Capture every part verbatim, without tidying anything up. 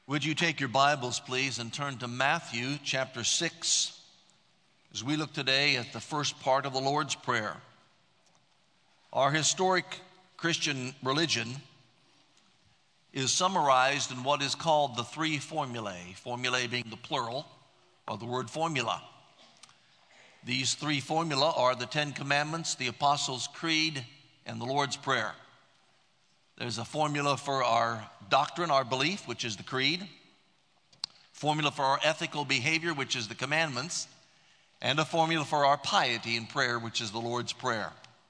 Would you take your Bibles, please, and turn to Matthew chapter six as we look today at the first part of the Lord's Prayer. Our historic Christian religion is summarized in what is called the three formulae, formulae being the plural of the word formula. These three formula are the Ten Commandments, the Apostles' Creed, and the Lord's Prayer. There's a formula for our doctrine, our belief, which is the creed. Formula for our ethical behavior, which is the commandments. And a formula for our piety and prayer, which is the Lord's Prayer.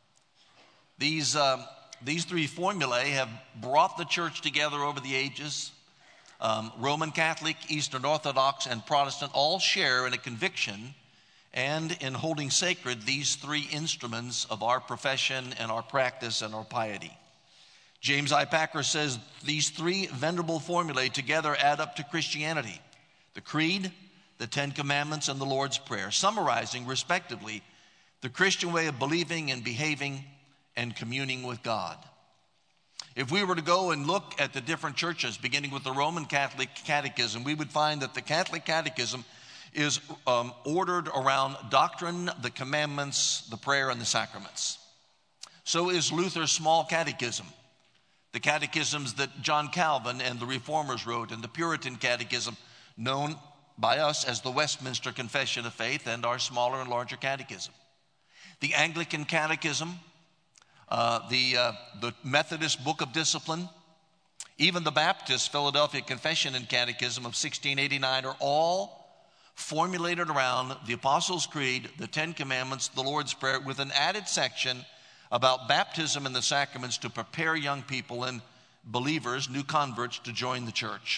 These, uh, these three formulae have brought the church together over the ages. Um, Roman Catholic, Eastern Orthodox, and Protestant all share in a conviction and in holding sacred these three instruments of our profession and our practice and our piety. James I. Packer says these three venerable formulae together add up to Christianity: the Creed, the Ten Commandments, and the Lord's Prayer, summarizing, respectively, the Christian way of believing and behaving and communing with God. If we were to go and look at the different churches, beginning with the Roman Catholic Catechism, we would find that the Catholic Catechism is um, ordered around doctrine, the commandments, the prayer, and the sacraments. So is Luther's Small Catechism. The catechisms that John Calvin and the Reformers wrote, and the Puritan Catechism, known by us as the Westminster Confession of Faith, and our smaller and larger catechism. The Anglican Catechism, uh, the, uh, the Methodist Book of Discipline, even the Baptist Philadelphia Confession and Catechism of sixteen eighty-nine are all formulated around the Apostles' Creed, the Ten Commandments, the Lord's Prayer, with an added section about baptism and the sacraments to prepare young people and believers, new converts, to join the church.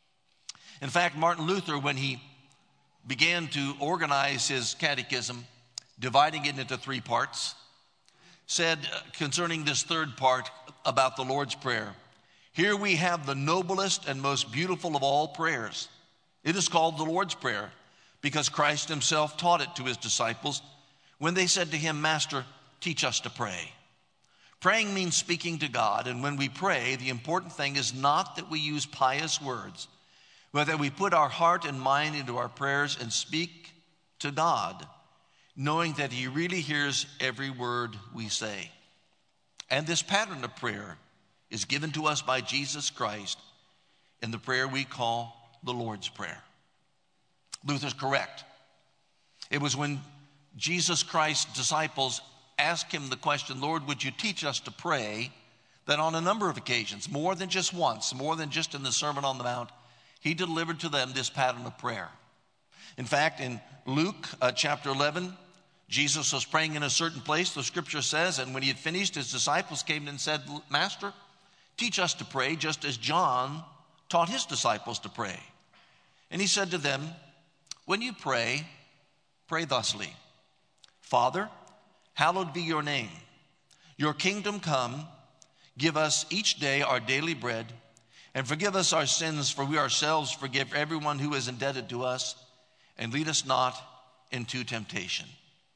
In fact, Martin Luther, when he began to organize his catechism, dividing it into three parts, said concerning this third part about the Lord's Prayer, "Here we have the noblest and most beautiful of all prayers. It is called the Lord's Prayer because Christ himself taught it to his disciples when they said to him, 'Master, teach us to pray.' Praying means speaking to God, and when we pray, the important thing is not that we use pious words, but that we put our heart and mind into our prayers and speak to God, knowing that he really hears every word we say. And this pattern of prayer is given to us by Jesus Christ in the prayer we call the Lord's Prayer." Luther's correct. It was when Jesus Christ's disciples asked him the question, "Lord, would you teach us to pray?" that on a number of occasions, more than just once, more than just in the Sermon on the Mount, he delivered to them this pattern of prayer. In fact, in Luke uh, chapter eleven, Jesus was praying in a certain place, the scripture says, and when he had finished, his disciples came and said, "Master, teach us to pray just as John taught his disciples to pray." And he said to them, "When you pray, pray thusly: Father, hallowed be your name. Your kingdom come. Give us each day our daily bread, and forgive us our sins, for we ourselves forgive everyone who is indebted to us, and lead us not into temptation."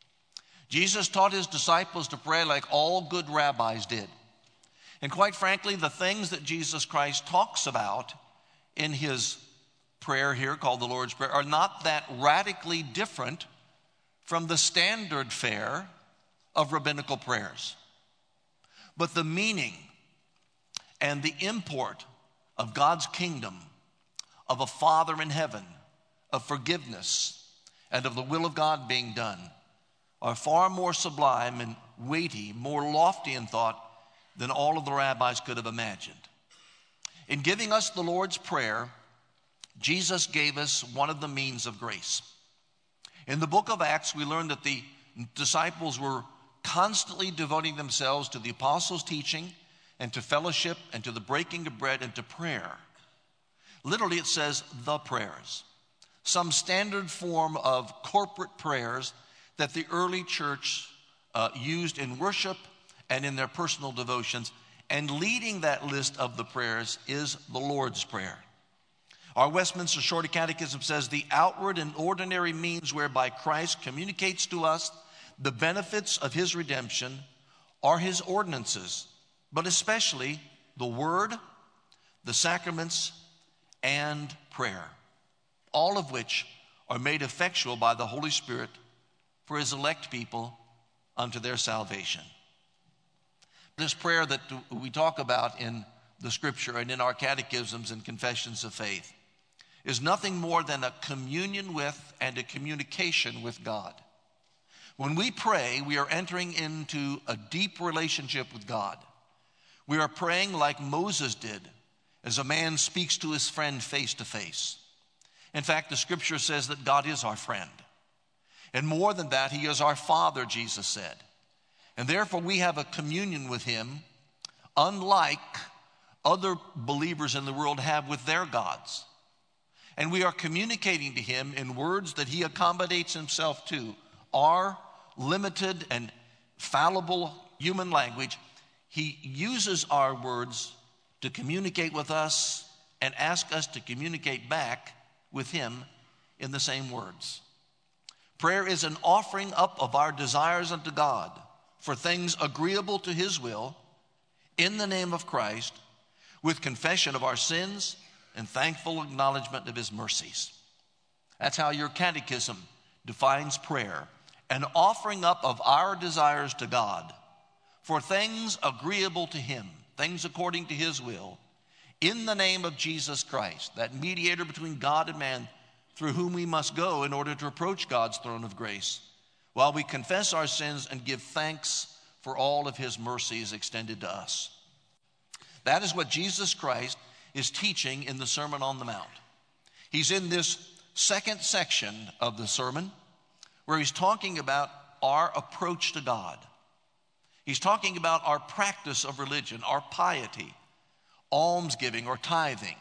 Jesus taught his disciples to pray like all good rabbis did. And quite frankly, the things that Jesus Christ talks about in his prayer here, called the Lord's Prayer, are not that radically different from the standard fare of rabbinical prayers. But the meaning and the import of God's kingdom, of a Father in heaven, of forgiveness, and of the will of God being done are far more sublime and weighty, more lofty in thought than all of the rabbis could have imagined. In giving us the Lord's Prayer, Jesus gave us one of the means of grace. In the book of Acts, we learn that the disciples were constantly devoting themselves to the apostles' teaching and to fellowship and to the breaking of bread and to prayer. Literally, it says the prayers, some standard form of corporate prayers that the early church uh, used in worship and in their personal devotions. And leading that list of the prayers is the Lord's Prayer. Our Westminster Shorter Catechism says, "The outward and ordinary means whereby Christ communicates to us the benefits of his redemption are his ordinances, but especially the word, the sacraments, and prayer, all of which are made effectual by the Holy Spirit for his elect people unto their salvation. This prayer that we talk about in the scripture and in our catechisms and confessions of faith is nothing more than a communion with and a communication with God. When we pray, we are entering into a deep relationship with God. We are praying like Moses did, as a man speaks to his friend face to face. In fact, the scripture says that God is our friend. And more than that, he is our Father, Jesus said. And therefore, we have a communion with him unlike other believers in the world have with their gods. And we are communicating to him in words that he accommodates himself to. Our limited and fallible human language, he uses our words to communicate with us and ask us to communicate back with him in the same words. Prayer is an offering up of our desires unto God for things agreeable to his will in the name of Christ, with confession of our sins and thankful acknowledgement of his mercies. That's how your catechism defines prayer: an offering up of our desires to God for things agreeable to him, things according to his will, in the name of Jesus Christ, that mediator between God and man, through whom we must go in order to approach God's throne of grace, while we confess our sins and give thanks for all of his mercies extended to us. That is what Jesus Christ is teaching in the Sermon on the Mount. He's in this second section of the sermon where he's talking about our approach to God. He's talking about our practice of religion, our piety, almsgiving or tithing,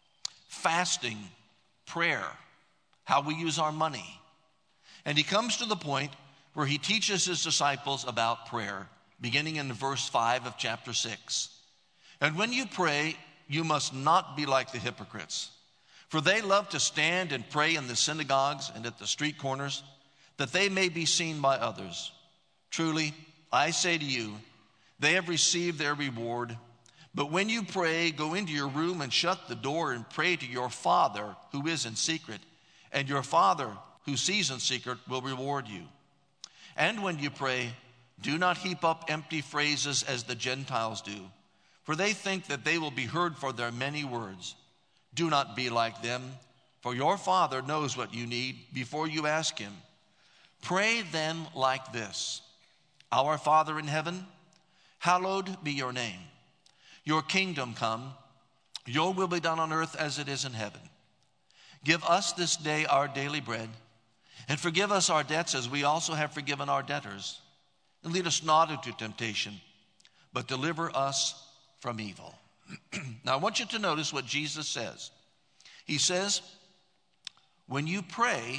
fasting, prayer, how we use our money. And he comes to the point where he teaches his disciples about prayer, beginning in verse five of chapter six. And when you pray, you must not be like the hypocrites, for they love to stand and pray in the synagogues and at the street corners, that they may be seen by others. Truly, I say to you, they have received their reward. But when you pray, go into your room and shut the door and pray to your Father who is in secret, and your Father who sees in secret will reward you. And when you pray, do not heap up empty phrases as the Gentiles do, for they think that they will be heard for their many words. Do not be like them, for your Father knows what you need before you ask him. Pray then like this: Our Father in heaven, hallowed be your name. Your kingdom come, your will be done on earth as it is in heaven. Give us this day our daily bread, and forgive us our debts as we also have forgiven our debtors. And lead us not into temptation, but deliver us from evil. Now I want you to notice what Jesus says. He says, when you pray,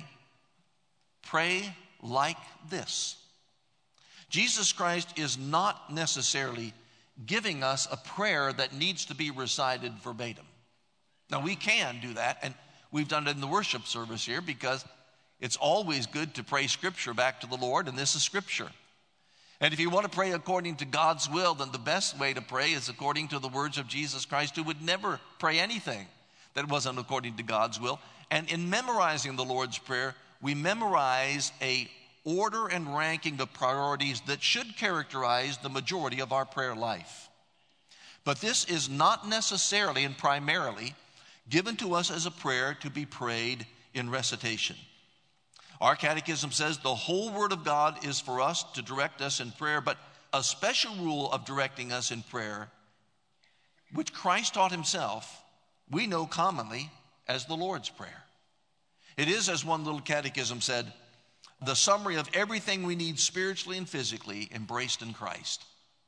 pray like this. Jesus Christ is not necessarily giving us a prayer that needs to be recited verbatim. Now we can do that, and we've done it in the worship service here because it's always good to pray scripture back to the Lord, and this is scripture. And if you want to pray according to God's will, then the best way to pray is according to the words of Jesus Christ, who would never pray anything that wasn't according to God's will. And in memorizing the Lord's Prayer, we memorize a order and ranking of priorities that should characterize the majority of our prayer life. But this is not necessarily and primarily given to us as a prayer to be prayed in recitation. Our catechism says the whole Word of God is for us to direct us in prayer, but a special rule of directing us in prayer, which Christ taught himself, we know commonly as the Lord's Prayer. It is, as one little catechism said, the summary of everything we need spiritually and physically embraced in Christ.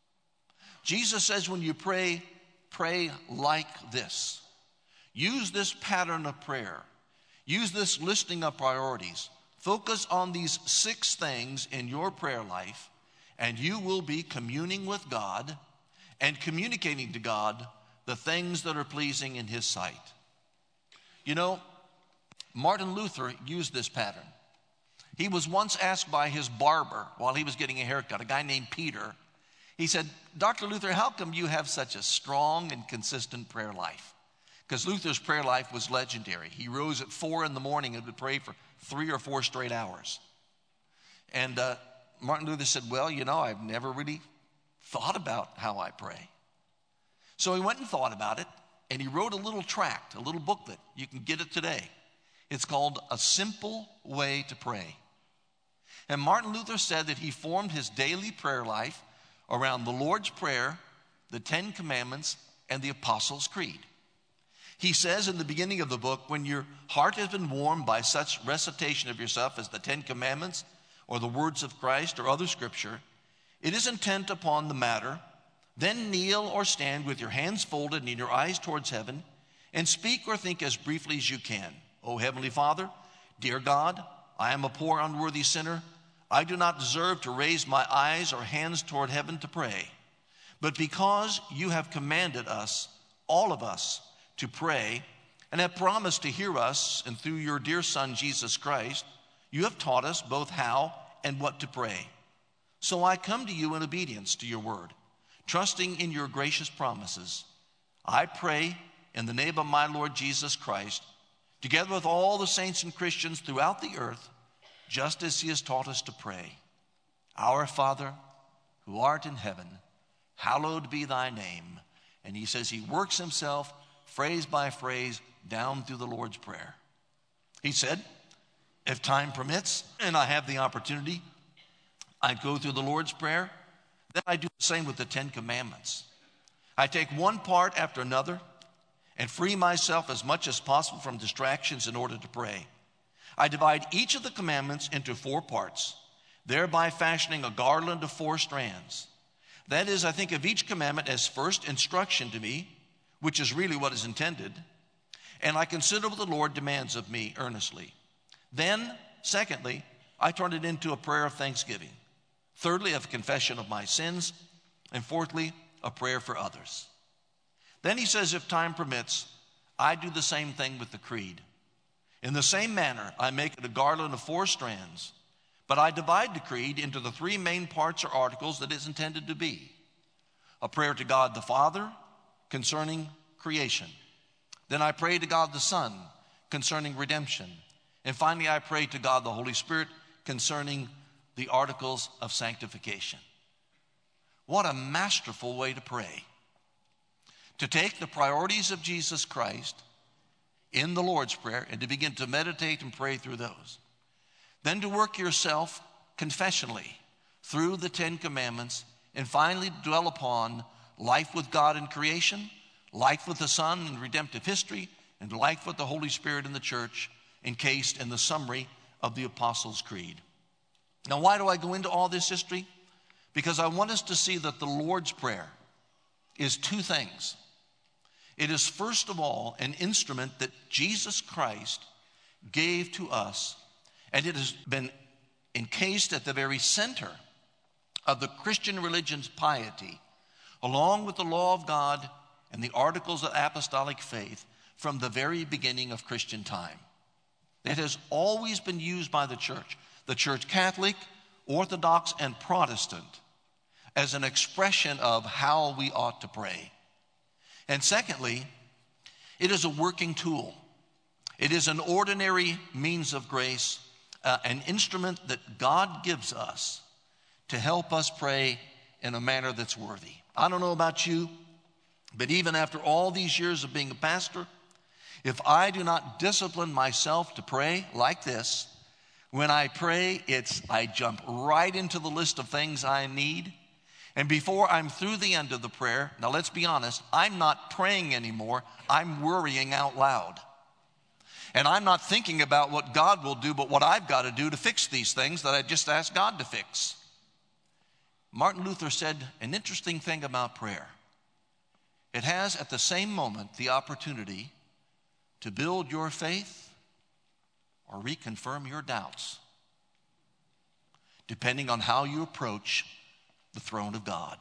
Jesus says when you pray, pray like this. Use this pattern of prayer. Use this listing of priorities. Focus on these six things in your prayer life, and you will be communing with God and communicating to God the things that are pleasing in his sight. You know, Martin Luther used this pattern. He was once asked by his barber while he was getting a haircut, a guy named Peter. He said, Doctor Luther, how come you have such a strong and consistent prayer life? because Luther's prayer life was legendary. He rose at four in the morning and would pray for three or four straight hours. And uh, Martin Luther said, well, you know, I've never really thought about how I pray. So he went and thought about it, and he wrote a little tract, a little booklet. You can get it today. It's called A Simple Way to Pray. And Martin Luther said that he formed his daily prayer life around the Lord's Prayer, the Ten Commandments, and the Apostles' Creed. He says in the beginning of the book, when your heart has been warmed by such recitation of yourself as the Ten Commandments or the words of Christ or other scripture, it is intent upon the matter, then kneel or stand with your hands folded and your eyes towards heaven, and speak or think as briefly as you can. O Heavenly Father, dear God, I am a poor, unworthy sinner. I do not deserve to raise my eyes or hands toward heaven to pray. But because you have commanded us, all of us, to pray, and have promised to hear us, and through your dear Son, Jesus Christ, you have taught us both how and what to pray. So I come to you in obedience to your word, trusting in your gracious promises. I pray in the name of my Lord Jesus Christ, together with all the saints and Christians throughout the earth, just as he has taught us to pray. Our Father, who art in heaven, hallowed be thy name. And he says he works himself phrase by phrase down through the Lord's Prayer. He said, if time permits and I have the opportunity, I go through the Lord's Prayer. Then I do the same with the Ten Commandments. I take one part after another and free myself as much as possible from distractions in order to pray. I divide each of the commandments into four parts, thereby fashioning a garland of four strands. That is, I think of each commandment as first instruction to me, which is really what is intended, and I consider what the Lord demands of me earnestly. Then, secondly, I turn it into a prayer of thanksgiving. Thirdly, a confession of my sins. And fourthly, a prayer for others. Then he says, if time permits, I do the same thing with the creed. In the same manner, I make it a garland of four strands, but I divide the creed into the three main parts or articles that it is intended to be. A prayer to God the Father concerning creation. Then I pray to God the Son concerning redemption. And finally, I pray to God the Holy Spirit concerning the articles of sanctification. What a masterful way to pray. To take the priorities of Jesus Christ in the Lord's Prayer and to begin to meditate and pray through those. Then to work yourself confessionally through the Ten Commandments, and finally dwell upon life with God in creation, life with the Son in redemptive history, and life with the Holy Spirit in the church, encased in the summary of the Apostles' Creed. Now, why do I go into all this history? Because I want us to see that the Lord's Prayer is two things. It is, first of all, an instrument that Jesus Christ gave to us, and it has been encased at the very center of the Christian religion's piety, along with the law of God and the articles of apostolic faith from the very beginning of Christian time. It has always been used by the church, the church Catholic, Orthodox, and Protestant, as an expression of how we ought to pray. And secondly, it is a working tool. It is an ordinary means of grace, uh, an instrument that God gives us to help us pray in a manner that's worthy. I don't know about you, but even after all these years of being a pastor, if I do not discipline myself to pray like this, when I pray, it's I jump right into the list of things I need. And before I'm through the end of the prayer, now let's be honest, I'm not praying anymore. I'm worrying out loud. And I'm not thinking about what God will do, but what I've got to do to fix these things that I just asked God to fix. Martin Luther said an interesting thing about prayer. It has at the same moment the opportunity to build your faith or reconfirm your doubts, depending on how you approach the throne of God.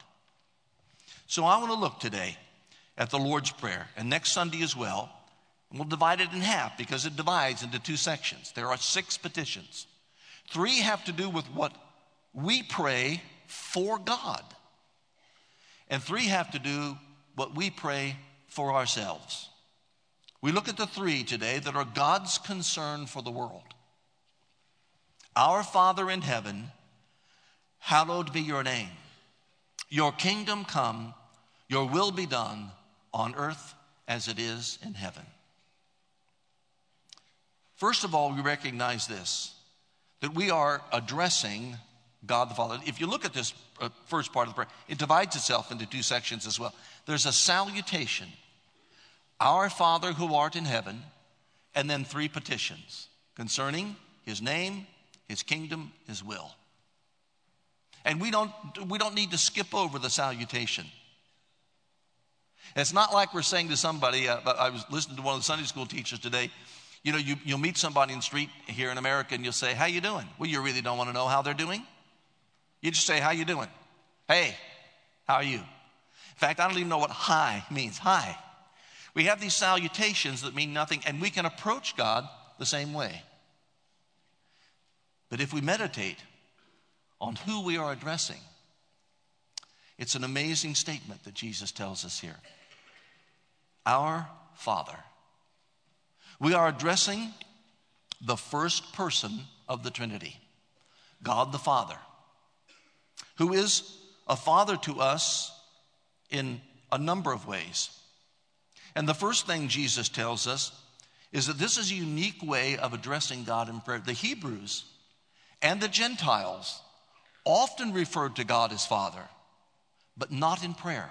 So I want to look today at the Lord's Prayer, and next Sunday as well. And we'll divide it in half because it divides into two sections. There are six petitions. Three have to do with what we pray for God, and three have to do what we pray for ourselves. We look at the three today that are God's concern for the world. Our Father in heaven, hallowed be your name. Your kingdom come, your will be done on earth as it is in heaven. First of all, we recognize this, that we are addressing God the Father. If you look at this uh, first part of the prayer, it divides itself into two sections as well. There's a salutation, our Father who art in heaven, and then three petitions concerning his name, his kingdom, his will. And we don't, we don't need to skip over the salutation. It's not like we're saying to somebody, uh, I was listening to one of the Sunday school teachers today, you know, you, you'll meet somebody in the street here in America and you'll say, how you doing? Well, you really don't want to know how they're doing. You just say, how you doing? Hey, how are you? In fact, I don't even know what hi means. Hi. We have these salutations that mean nothing, and we can approach God the same way. But if we meditate on who we are addressing, it's an amazing statement that Jesus tells us here. Our Father. We are addressing the first person of the Trinity, God the Father, who is a father to us in a number of ways. And the first thing Jesus tells us is that this is a unique way of addressing God in prayer. The Hebrews and the Gentiles often referred to God as Father, but not in prayer.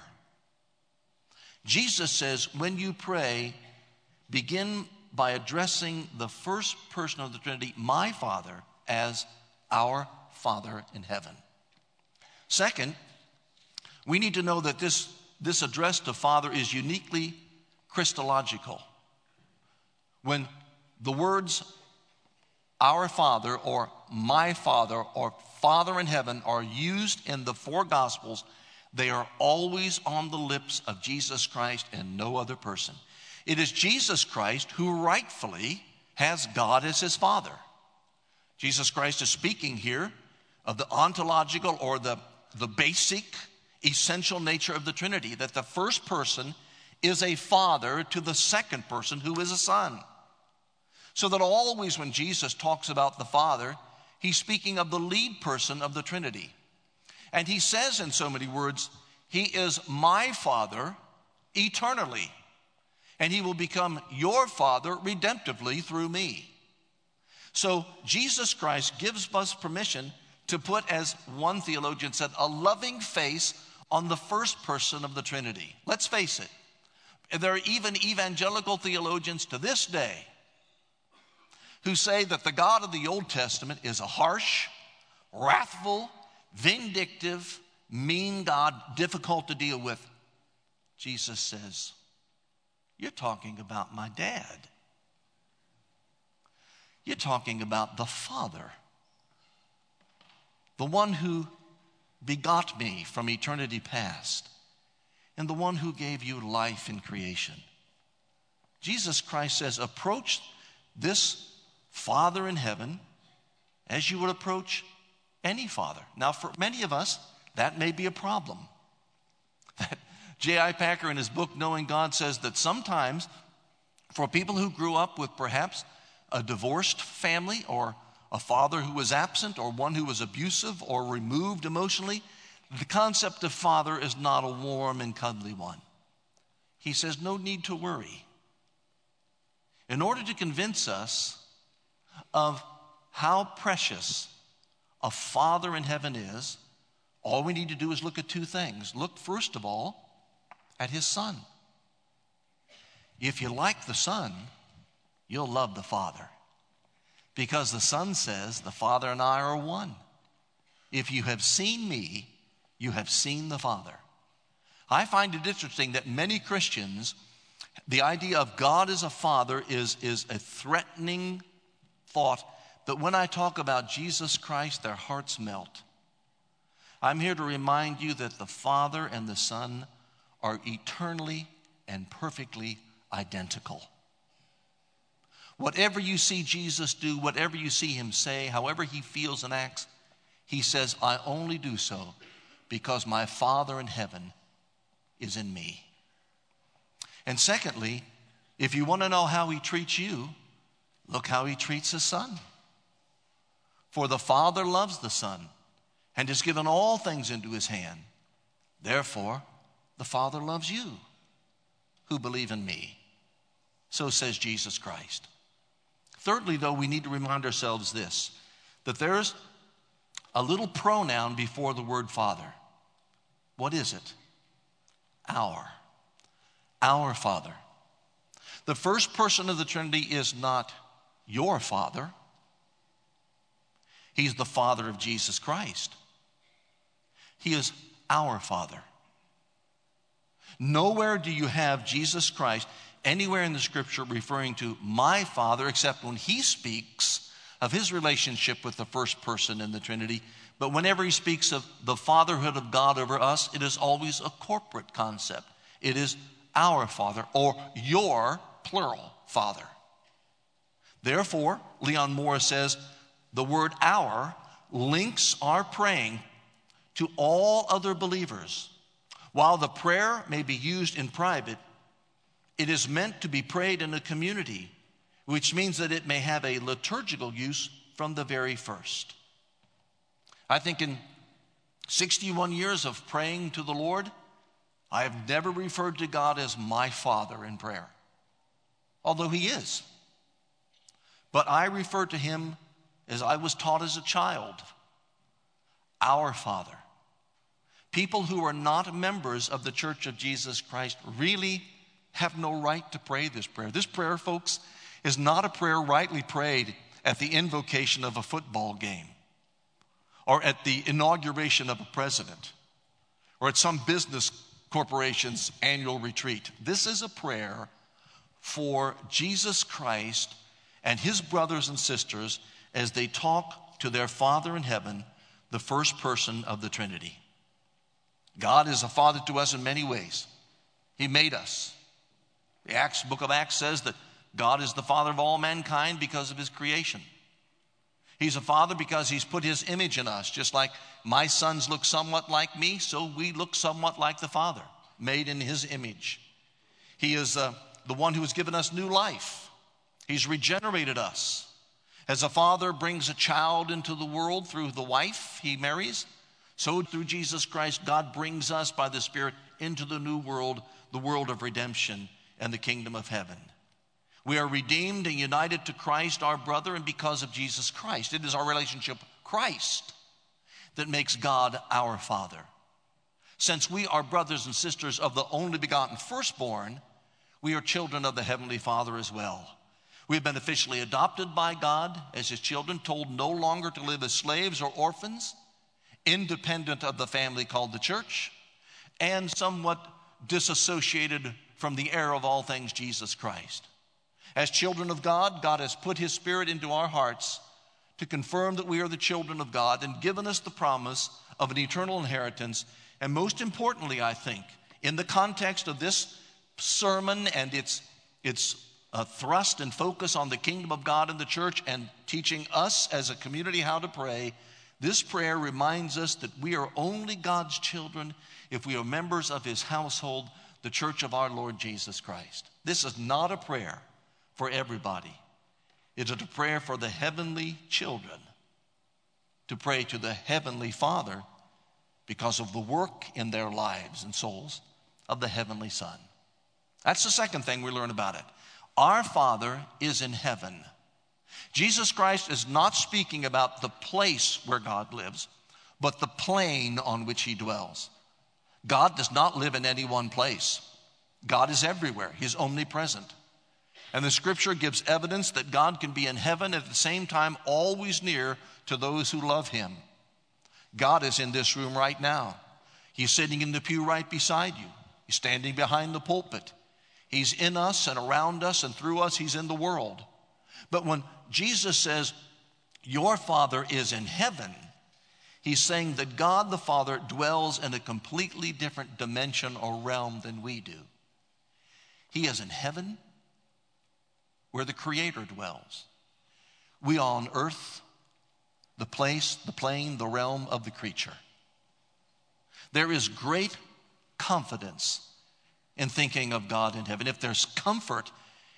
Jesus says, when you pray, begin by addressing the first person of the Trinity, my Father, as our Father in heaven. Second, we need to know that this, this address to Father is uniquely Christological. When the words our Father or my Father or Father in heaven are used in the four Gospels, they are always on the lips of Jesus Christ and no other person. It is Jesus Christ who rightfully has God as his Father. Jesus Christ is speaking here of the ontological or the, the basic, essential nature of the Trinity, that the first person is a father to the second person who is a son. So that always when Jesus talks about the Father, he's speaking of the lead person of the Trinity. And he says in so many words, he is my Father eternally, and he will become your Father redemptively through me. So Jesus Christ gives us permission to put, as one theologian said, a loving face on the first person of the Trinity. Let's face it, there are even evangelical theologians to this day who say that the God of the Old Testament is a harsh, wrathful, vindictive, mean God, difficult to deal with. Jesus says, you're talking about my dad. You're talking about the Father, the one who begot me from eternity past, and the one who gave you life in creation. Jesus Christ says, approach this Father in heaven as you would approach any father. Now, for many of us, that may be a problem. J I Packer in his book, Knowing God, says that sometimes for people who grew up with perhaps a divorced family or a father who was absent or one who was abusive or removed emotionally, the concept of father is not a warm and cuddly one. He says, no need to worry. In order to convince us of how precious a Father in heaven is, all we need to do is look at two things. Look, first of all, at his Son. If you like the Son, you'll love the Father, because the Son says, the Father and I are one. If you have seen me, you have seen the Father. I find it interesting that many Christians, the idea of God as a Father is, is a threatening thought, but when I talk about Jesus Christ, their hearts melt. I'm here to remind you that the Father and the Son are eternally and perfectly identical. Whatever you see Jesus do, whatever you see him say, however he feels and acts, he says, I only do so because my Father in heaven is in me. And secondly, If you want to know how he treats you, look how he treats his Son. For the Father loves the Son and has given all things into his hand. Therefore, the Father loves you who believe in me. So says Jesus Christ. Thirdly, though, we need to remind ourselves this, that there's a little pronoun before the word Father. What is it? Our. Our Father. The first person of the Trinity is not your Father. He's the Father of Jesus Christ. He is our Father. Nowhere do you have Jesus Christ anywhere in the Scripture referring to my Father except when he speaks of his relationship with the first person in the Trinity. But whenever he speaks of the fatherhood of God over us, it is always a corporate concept. It is our Father, or your, plural, Father. Therefore, Leon Morris says, the word our links our praying to all other believers. While the prayer may be used in private, it is meant to be prayed in a community, which means that it may have a liturgical use from the very first. I think in sixty-one years of praying to the Lord, I have never referred to God as my Father in prayer, although he is. But I refer to him as I was taught as a child, our Father. People who are not members of the Church of Jesus Christ really have no right to pray this prayer. This prayer, folks, is not a prayer rightly prayed at the invocation of a football game, or at the inauguration of a president, or at some business corporation's annual retreat. This is a prayer for Jesus Christ and his brothers and sisters as they talk to their Father in heaven, the first person of the Trinity. God is a father to us in many ways. He made us. The Acts, book of Acts says that God is the father of all mankind because of his creation. He's a father because he's put his image in us. Just like my sons look somewhat like me, so we look somewhat like the Father, made in his image. He is uh, the one who has given us new life. He's regenerated us. As a father brings a child into the world through the wife he marries, so through Jesus Christ, God brings us by the Spirit into the new world, the world of redemption and the kingdom of heaven. We are redeemed and united to Christ, our brother, and because of Jesus Christ. It is our relationship with Christ that makes God our Father. Since we are brothers and sisters of the only begotten firstborn, we are children of the Heavenly Father as well. We have been officially adopted by God as his children, told no longer to live as slaves or orphans, independent of the family called the church, and somewhat disassociated from the heir of all things, Jesus Christ. As children of God, God has put his Spirit into our hearts to confirm that we are the children of God and given us the promise of an eternal inheritance. And most importantly, I think, in the context of this sermon and its, its uh, thrust and focus on the kingdom of God and the church and teaching us as a community how to pray, this prayer reminds us that we are only God's children if we are members of his household, the church of our Lord Jesus Christ. This is not a prayer for everybody. It is a prayer for the heavenly children to pray to the heavenly Father because of the work in their lives and souls of the heavenly Son. That's the second thing we learn about it. Our Father is in heaven. Jesus Christ is not speaking about the place where God lives, but the plane on which he dwells. God does not live in any one place. God is everywhere. He's omnipresent. And the scripture gives evidence that God can be in heaven at the same time always near to those who love him. God is in this room right now. He's sitting in the pew right beside you. He's standing behind the pulpit. He's in us and around us and through us. He's in the world. But when Jesus says, your Father is in heaven, he's saying that God the Father dwells in a completely different dimension or realm than we do. He is in heaven, where the Creator dwells. We are on earth, the place, the plane, the realm of the creature. There is great confidence in thinking of God in heaven. If there's comfort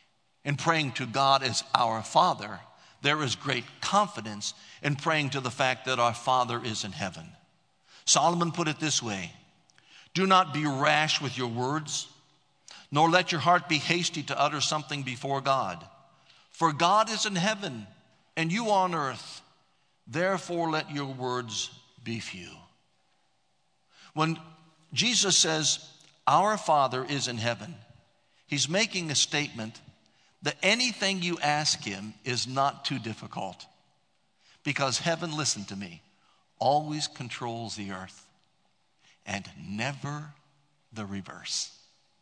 in praying to God as our Father, there is great confidence in praying to the fact that our Father is in heaven. Solomon put it this way: do not be rash with your words, nor let your heart be hasty to utter something before God. For God is in heaven, and you on earth. Therefore let your words be few. When Jesus says, our Father is in heaven, he's making a statement that anything you ask him is not too difficult. Because heaven, listen to me, always controls the earth, and never the reverse.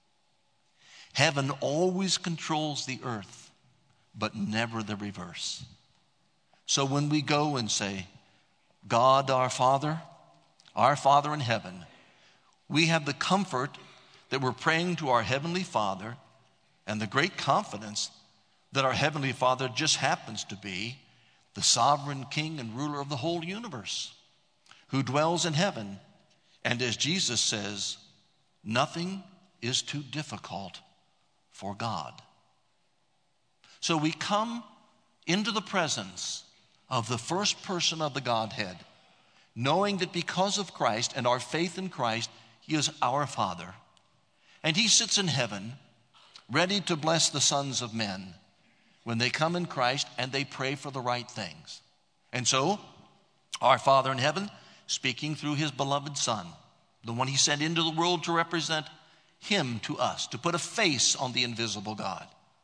Heaven always controls the earth, but never the reverse. So when we go and say, God our Father, our Father in heaven, we have the comfort that we're praying to our Heavenly Father, and the great confidence that our Heavenly Father just happens to be the sovereign King and ruler of the whole universe, who dwells in heaven. And as Jesus says, nothing is too difficult for God. So we come into the presence of the first person of the Godhead, knowing that because of Christ and our faith in Christ, he is our Father. And he sits in heaven, ready to bless the sons of men when they come in Christ and they pray for the right things. And so, our Father in heaven, speaking through his beloved Son, the one he sent into the world to represent him to us, to put a face on the invisible God.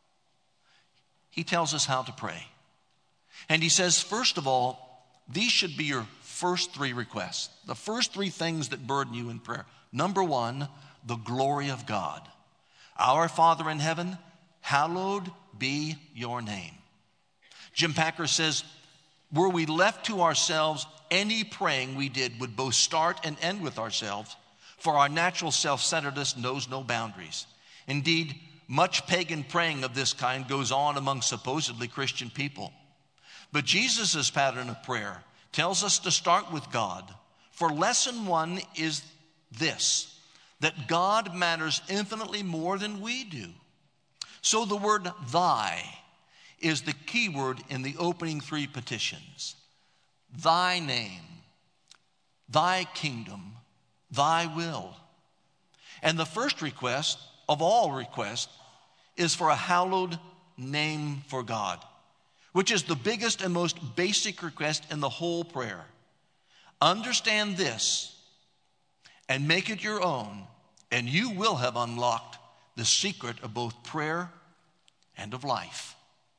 He tells us how to pray. And he says, first of all, these should be your first three requests. The first three things that burden you in prayer. Number one, the glory of God. Our Father in heaven, hallowed be your name. Jim Packer says, were we left to ourselves, any praying we did would both start and end with ourselves, for our natural self-centeredness knows no boundaries. Indeed, much pagan praying of this kind goes on among supposedly Christian people. But Jesus' pattern of prayer tells us to start with God. For lesson one is this, that God matters infinitely more than we do. So the word thy is the key word in the opening three petitions. Thy name, thy kingdom, thy will. And the first request of all requests is for a hallowed name for God, which is the biggest and most basic request in the whole prayer. Understand this and make it your own, and you will have unlocked the secret of both prayer and of life.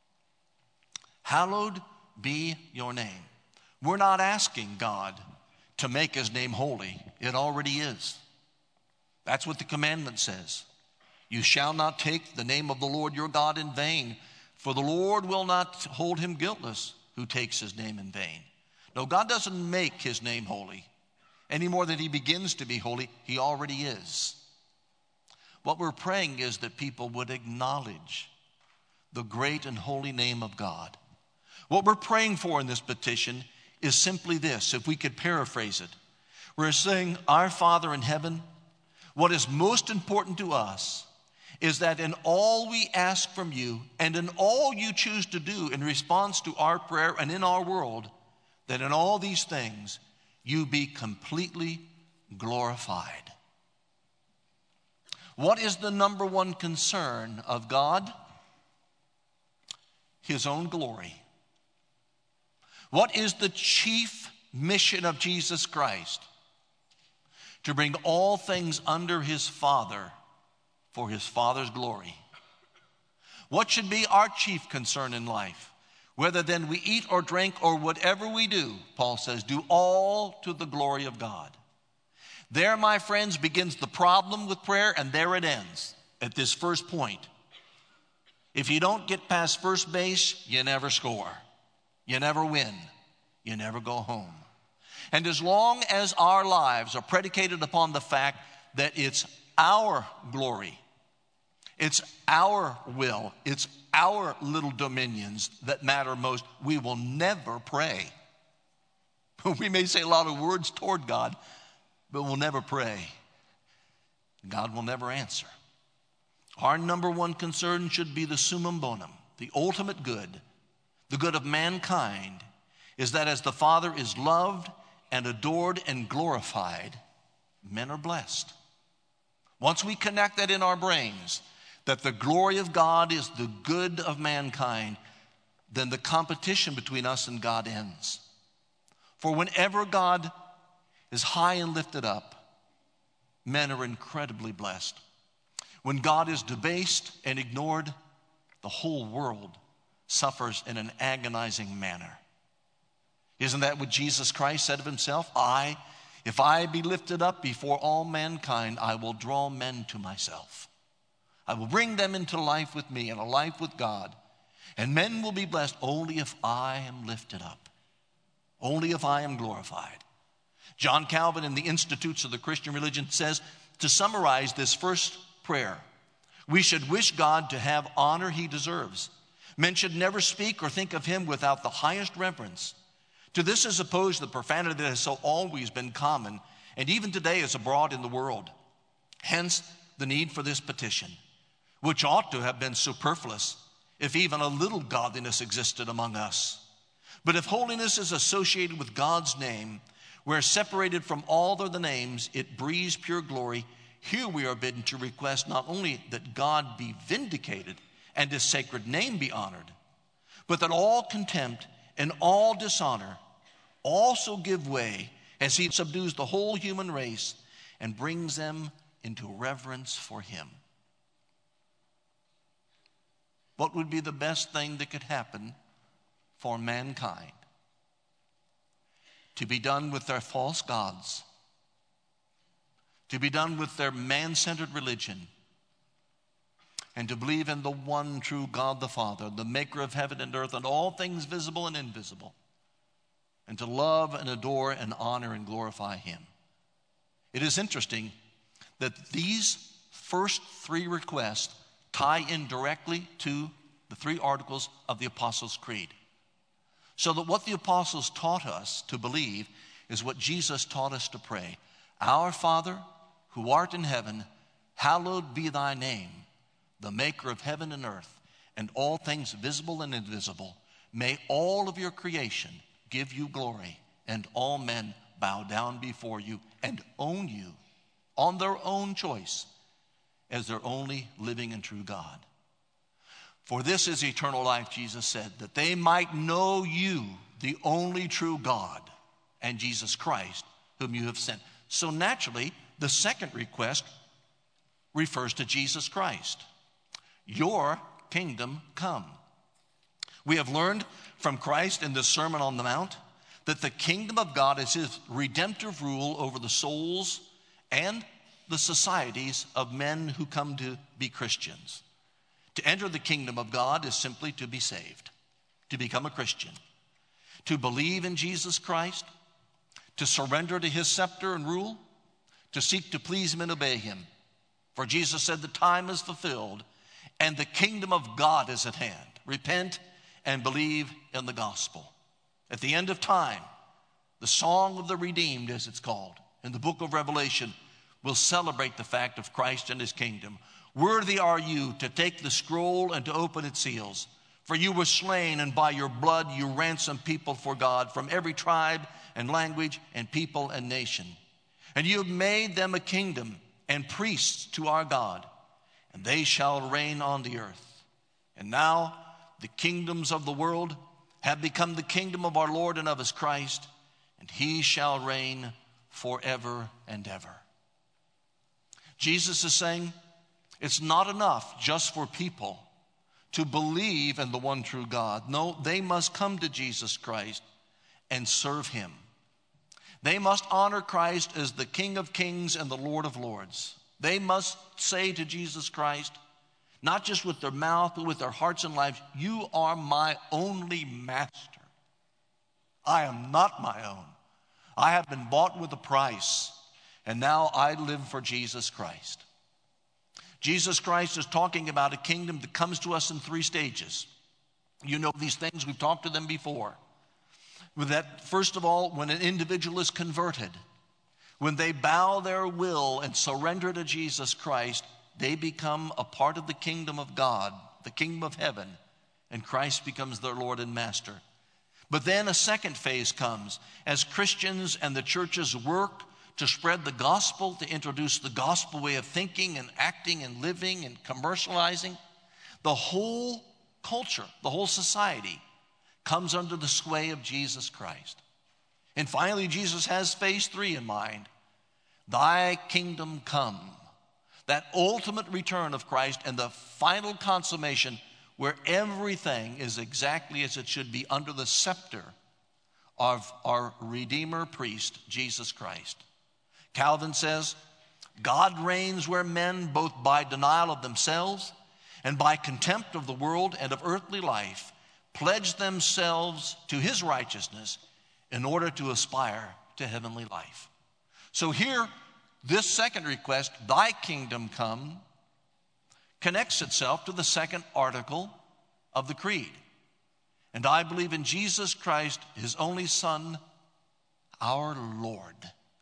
Hallowed be your name. We're not asking God to make his name holy. It already is. That's what the commandment says. You shall not take the name of the Lord your God in vain, for the Lord will not hold him guiltless who takes his name in vain. No, God doesn't make his name holy. Any more than he begins to be holy, he already is. What we're praying is that people would acknowledge the great and holy name of God. What we're praying for in this petition is simply this, if we could paraphrase it. We're saying, our Father in heaven, what is most important to us is that in all we ask from you and in all you choose to do in response to our prayer and in our world, that in all these things you be completely glorified. What is the number one concern of God? His own glory. What is the chief mission of Jesus Christ? To bring all things under his Father for his Father's glory. What should be our chief concern in life? Whether then we eat or drink or whatever we do, Paul says, do all to the glory of God. There, my friends, begins the problem with prayer, and there it ends at this first point. If you don't get past first base, you never score. You never win. You never go home. And as long as our lives are predicated upon the fact that it's our glory, it's our will, it's our little dominions that matter most, we will never pray. We may say a lot of words toward God, but we'll never pray. God will never answer. Our number one concern should be the summum bonum, the ultimate good, the good of mankind, is that as the Father is loved and adored and glorified, men are blessed. Once we connect that in our brains, that the glory of God is the good of mankind, then the competition between us and God ends. For whenever God is high and lifted up, men are incredibly blessed. When God is debased and ignored, the whole world suffers in an agonizing manner. Isn't that what Jesus Christ said of himself? I, if I be lifted up before all mankind, I will draw men to myself. I will bring them into life with me and a life with God. And men will be blessed only if I am lifted up, only if I am glorified. John Calvin in the Institutes of the Christian Religion says, to summarize this first prayer, we should wish God to have honor he deserves. Men should never speak or think of him without the highest reverence. To this is opposed the profanity that has so always been common, and even today is abroad in the world. Hence the need for this petition, which ought to have been superfluous if even a little godliness existed among us. But if holiness is associated with God's name, where separated from all other names, it breathes pure glory. Here we are bidden to request not only that God be vindicated and his sacred name be honored, but that all contempt and all dishonor also give way as he subdues the whole human race and brings them into reverence for him. What would be the best thing that could happen for mankind? To be done with their false gods, to be done with their man-centered religion, and to believe in the one true God the Father, the maker of heaven and earth and all things visible and invisible, and to love and adore and honor and glorify him. It is interesting that these first three requests tie in directly to the three articles of the Apostles' Creed. So that what the apostles taught us to believe is what Jesus taught us to pray. Our Father, who art in heaven, hallowed be thy name, the maker of heaven and earth, and all things visible and invisible. May all of your creation give you glory, and all men bow down before you and own you on their own choice as their only living and true God. For this is eternal life, Jesus said, that they might know you, the only true God, and Jesus Christ, whom you have sent. So naturally, the second request refers to Jesus Christ. Your kingdom come. We have learned from Christ in the Sermon on the Mount that the kingdom of God is his redemptive rule over the souls and the societies of men who come to be Christians. To enter the kingdom of God is simply to be saved, to become a Christian, to believe in Jesus Christ, to surrender to his scepter and rule, to seek to please him and obey him. For Jesus said the time is fulfilled and the kingdom of God is at hand. Repent and believe in the gospel. At the end of time, the song of the redeemed, as it's called, in the book of Revelation, will celebrate the fact of Christ and his kingdom. Worthy are you to take the scroll and to open its seals. For you were slain, and by your blood you ransomed people for God from every tribe and language and people and nation. And you have made them a kingdom and priests to our God, and they shall reign on the earth. And now the kingdoms of the world have become the kingdom of our Lord and of his Christ, and he shall reign forever and ever. Jesus is saying, it's not enough just for people to believe in the one true God. No, they must come to Jesus Christ and serve him. They must honor Christ as the King of Kings and the Lord of Lords. They must say to Jesus Christ, not just with their mouth, but with their hearts and lives, you are my only master. I am not my own. I have been bought with a price, and now I live for Jesus Christ. Jesus Christ is talking about a kingdom that comes to us in three stages. You know these things, we've talked to them before. With that, first of all, when an individual is converted, when they bow their will and surrender to Jesus Christ, they become a part of the kingdom of God, the kingdom of heaven, and Christ becomes their Lord and Master. But then a second phase comes as Christians and the churches work to spread the gospel, to introduce the gospel way of thinking and acting and living and commercializing. The whole culture, the whole society comes under the sway of Jesus Christ. And finally, Jesus has phase three in mind. Thy kingdom come. That ultimate return of Christ and the final consummation where everything is exactly as it should be under the scepter of our Redeemer priest, Jesus Christ. Calvin says, God reigns where men, both by denial of themselves and by contempt of the world and of earthly life, pledge themselves to his righteousness in order to aspire to heavenly life. So here, this second request, thy kingdom come, connects itself to the second article of the creed. And I believe in Jesus Christ, his only Son, our Lord.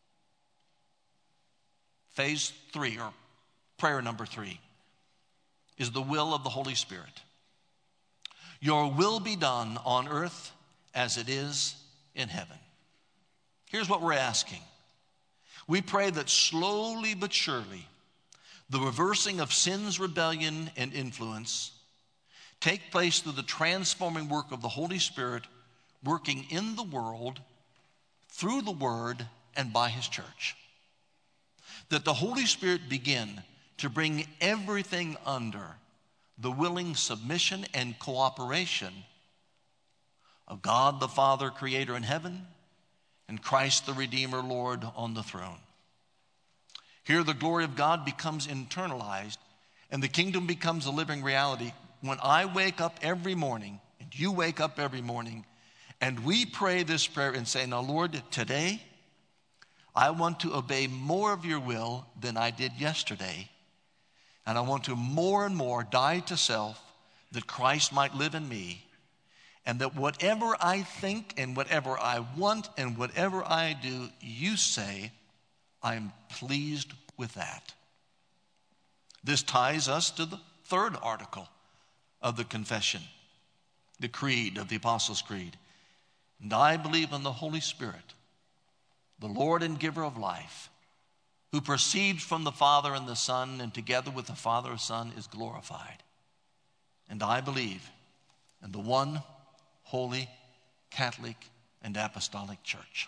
Phase three, or prayer number three, is the will of the Holy Spirit. Your will be done on earth as it is in heaven. Here's what we're asking. We pray that slowly but surely, the reversing of sin's rebellion and influence take place through the transforming work of the Holy Spirit working in the world, through the Word, and by his church. That the Holy Spirit begin to bring everything under the willing submission and cooperation of God the Father, Creator in heaven, and Christ the Redeemer, Lord, on the throne. Here the glory of God becomes internalized, and the kingdom becomes a living reality. When I wake up every morning, and you wake up every morning, and we pray this prayer and say, now Lord, today I want to obey more of your will than I did yesterday. And I want to more and more die to self that Christ might live in me. And that whatever I think and whatever I want and whatever I do, you say, I am pleased with that. This ties us to the third article of the confession, the creed of the Apostles' Creed. And I believe in the Holy Spirit, the Lord and giver of life, who proceeds from the Father and the Son, and together with the Father and Son is glorified. And I believe in the one holy, Catholic, and Apostolic Church.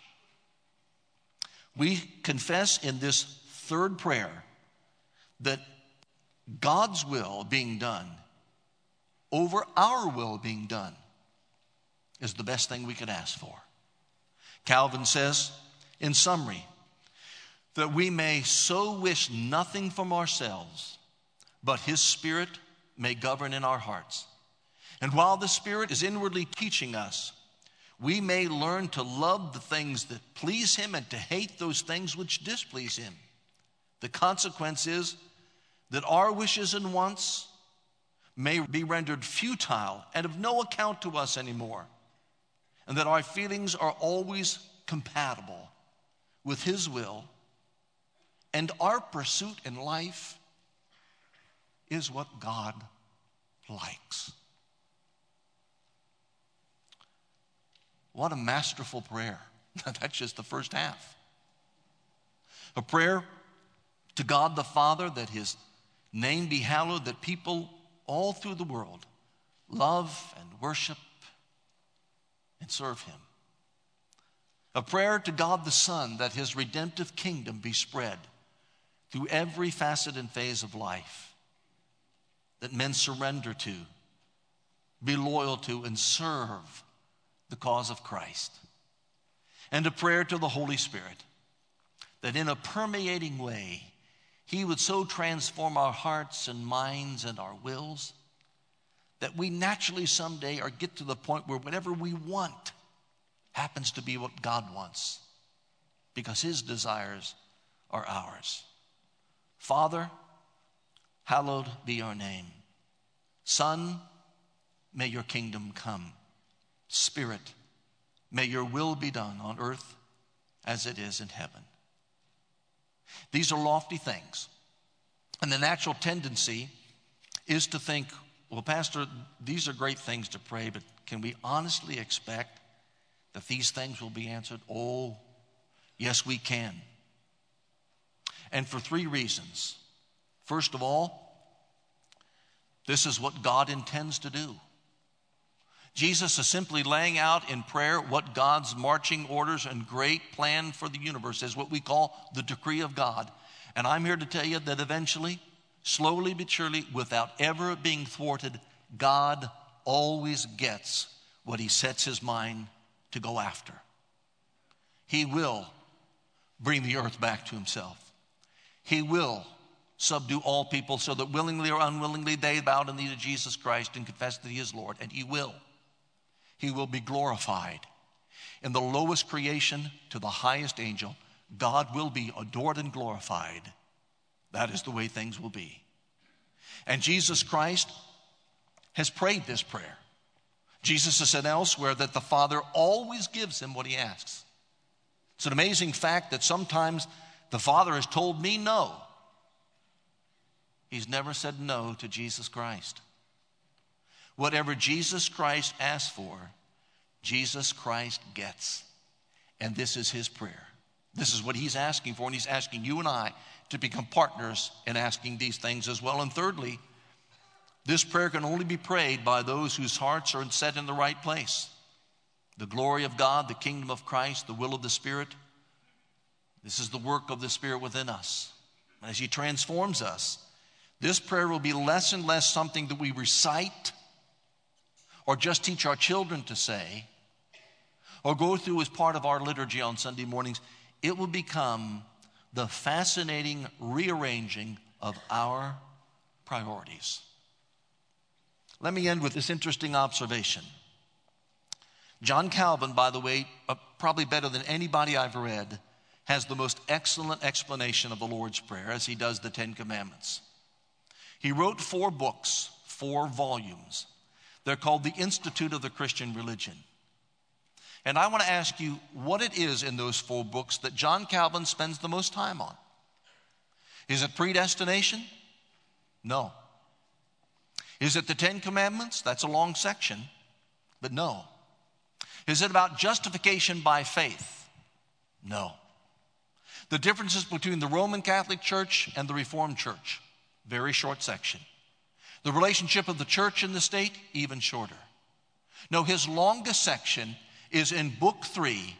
We confess in this third prayer that God's will being done over our will being done is the best thing we could ask for. Calvin says, in summary, that we may so wish nothing from ourselves, but his Spirit may govern in our hearts. And while the Spirit is inwardly teaching us, we may learn to love the things that please him and to hate those things which displease him. The consequence is that our wishes and wants may be rendered futile and of no account to us anymore, and that our feelings are always compatible with his will, and our pursuit in life is what God likes. What a masterful prayer. That's just the first half. A prayer to God the Father that his name be hallowed, that people all through the world love and worship and serve him. A prayer to God the Son that his redemptive kingdom be spread through every facet and phase of life, that men surrender to, be loyal to, and serve the cause of Christ. And a prayer to the Holy Spirit that in a permeating way he would so transform our hearts and minds and our wills that we naturally someday are get to the point where whatever we want happens to be what God wants, because his desires are ours. Father, hallowed be your name. Son, may your kingdom come. Spirit, may your will be done on earth as it is in heaven. These are lofty things. And the natural tendency is to think, well, Pastor, these are great things to pray, but can we honestly expect that these things will be answered? Oh, yes, we can. And for three reasons. First of all, this is what God intends to do. Jesus is simply laying out in prayer what God's marching orders and great plan for the universe is, what we call the decree of God. And I'm here to tell you that eventually, slowly but surely, without ever being thwarted, God always gets what he sets his mind to go after. He will bring the earth back to himself. He will subdue all people so that willingly or unwillingly they bow the knee to Jesus Christ and confess that he is Lord. And he will. He will be glorified. In the lowest creation to the highest angel, God will be adored and glorified. That is the way things will be. And Jesus Christ has prayed this prayer. Jesus has said elsewhere that the Father always gives him what he asks. It's an amazing fact that sometimes the Father has told me no. He's never said no to Jesus Christ. Whatever Jesus Christ asks for, Jesus Christ gets. And this is his prayer. This is what he's asking for, and he's asking you and I to become partners in asking these things as well. And thirdly, this prayer can only be prayed by those whose hearts are set in the right place. The glory of God, the kingdom of Christ, the will of the Spirit. This is the work of the Spirit within us. And as he transforms us, this prayer will be less and less something that we recite or just teach our children to say or go through as part of our liturgy on Sunday mornings. It will become the fascinating rearranging of our priorities. Let me end with this interesting observation. John Calvin, by the way, uh, probably better than anybody I've read, has the most excellent explanation of the Lord's Prayer as he does the Ten Commandments. He wrote four books, four volumes. They're called the Institute of the Christian Religion. And I want to ask you what it is in those four books that John Calvin spends the most time on. Is it predestination? No. Is it the Ten Commandments? That's a long section, but no. Is it about justification by faith? No. The differences between the Roman Catholic Church and the Reformed Church? Very short section. The relationship of the church and the state? Even shorter. No, his longest section is in book three,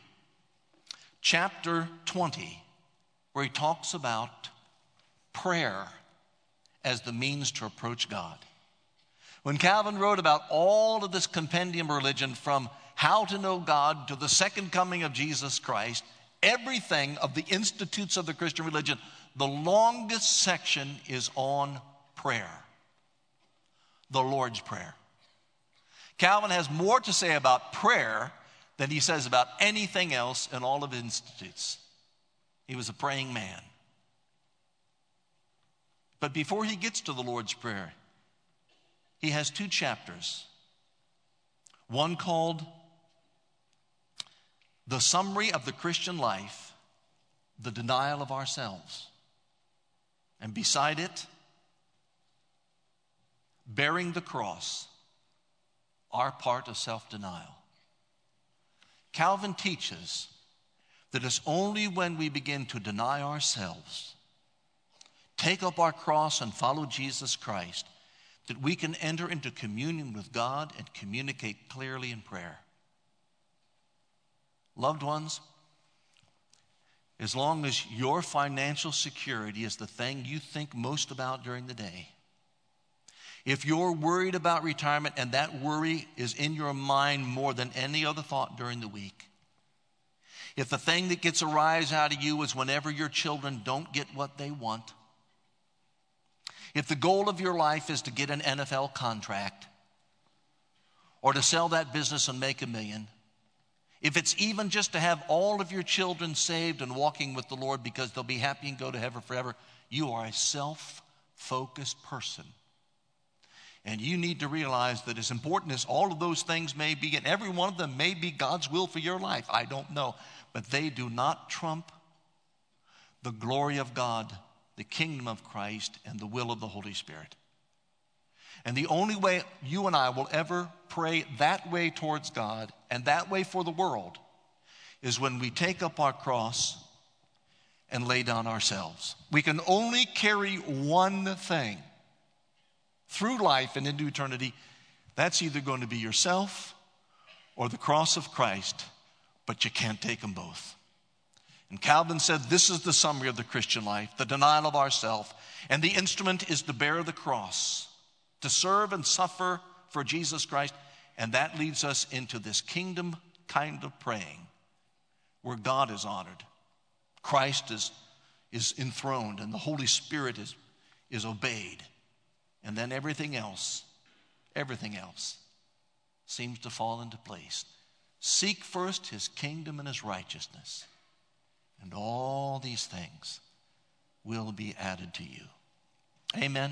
chapter twenty, where he talks about prayer as the means to approach God. When Calvin wrote about all of this compendium religion, from how to know God to the second coming of Jesus Christ, everything of the institutes of the Christian religion, the longest section is on prayer, the Lord's Prayer. Calvin has more to say about prayer than he says about anything else in all of his institutes. He was a praying man. But before he gets to the Lord's Prayer, he has two chapters. One called The Summary of the Christian Life, the Denial of Ourselves. And beside it, Bearing the Cross, our part of self-denial. Calvin teaches that it's only when we begin to deny ourselves, take up our cross and follow Jesus Christ, that we can enter into communion with God and communicate clearly in prayer. Loved ones, as long as your financial security is the thing you think most about during the day, if you're worried about retirement and that worry is in your mind more than any other thought during the week, if the thing that gets a rise out of you is whenever your children don't get what they want, if the goal of your life is to get an N F L contract or to sell that business and make a million, if it's even just to have all of your children saved and walking with the Lord because they'll be happy and go to heaven forever, you are a self-focused person. And you need to realize that as important as all of those things may be, and every one of them may be God's will for your life, I don't know, but they do not trump the glory of God the kingdom of Christ and the will of the Holy Spirit. And the only way you and I will ever pray that way towards God and that way for the world is when we take up our cross and lay down ourselves. We can only carry one thing through life and into eternity. That's either going to be yourself or the cross of Christ, but you can't take them both. And Calvin said this is the summary of the Christian life, the denial of ourself, and the instrument is to bear the cross, to serve and suffer for Jesus Christ. And that leads us into this kingdom kind of praying where God is honored, Christ is, is enthroned, and the Holy Spirit is, is obeyed. And then everything else, everything else seems to fall into place. Seek first his kingdom and his righteousness, and all these things will be added to you. Amen.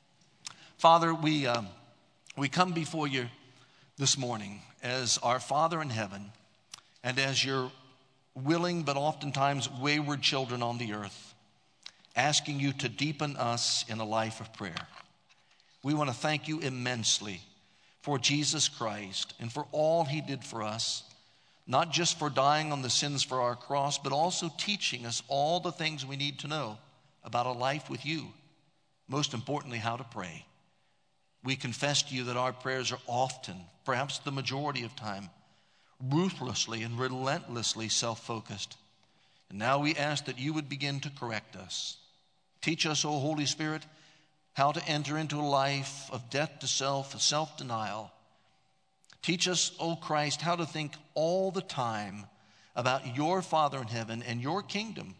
Father, we, um, we come before you this morning as our Father in heaven and as your willing but oftentimes wayward children on the earth, asking you to deepen us in a life of prayer. We want to thank you immensely for Jesus Christ and for all he did for us, not just for dying on the sins for our cross, but also teaching us all the things we need to know about a life with you. Most importantly, how to pray. We confess to you that our prayers are often, perhaps the majority of time, ruthlessly and relentlessly self-focused. And now we ask that you would begin to correct us. Teach us, O Holy Spirit, how to enter into a life of death to self, of self-denial. Teach us, O Christ, how to think all the time about your Father in heaven and your kingdom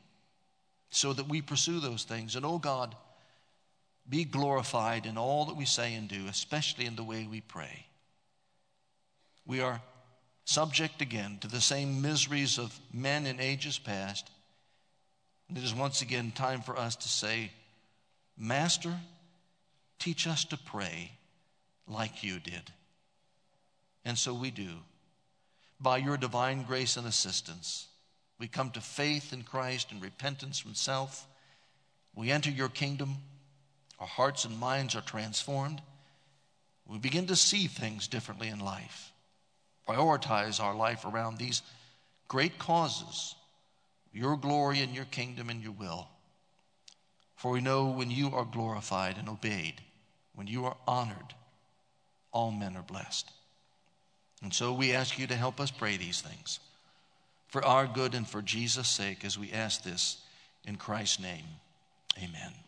so that we pursue those things. And, O God, be glorified in all that we say and do, especially in the way we pray. We are subject again to the same miseries of men in ages past. And it is once again time for us to say, Master, teach us to pray like you did. And so we do. By your divine grace and assistance, we come to faith in Christ and repentance from self. We enter your kingdom. Our hearts and minds are transformed. We begin to see things differently in life. Prioritize our life around these great causes, your glory and your kingdom and your will. For we know when you are glorified and obeyed, when you are honored, all men are blessed. And so we ask you to help us pray these things for our good and for Jesus' sake as we ask this in Christ's name. Amen.